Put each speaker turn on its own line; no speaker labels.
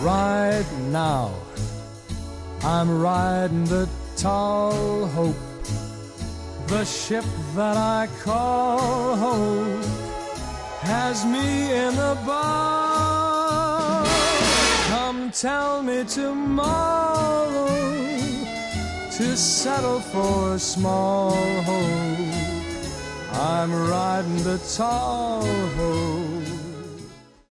Right now, I'm riding the Tall Hope, the ship that I call home has me in the bow. Come tell me tomorrow to settle for a small hope. I'm riding the Tall Hope.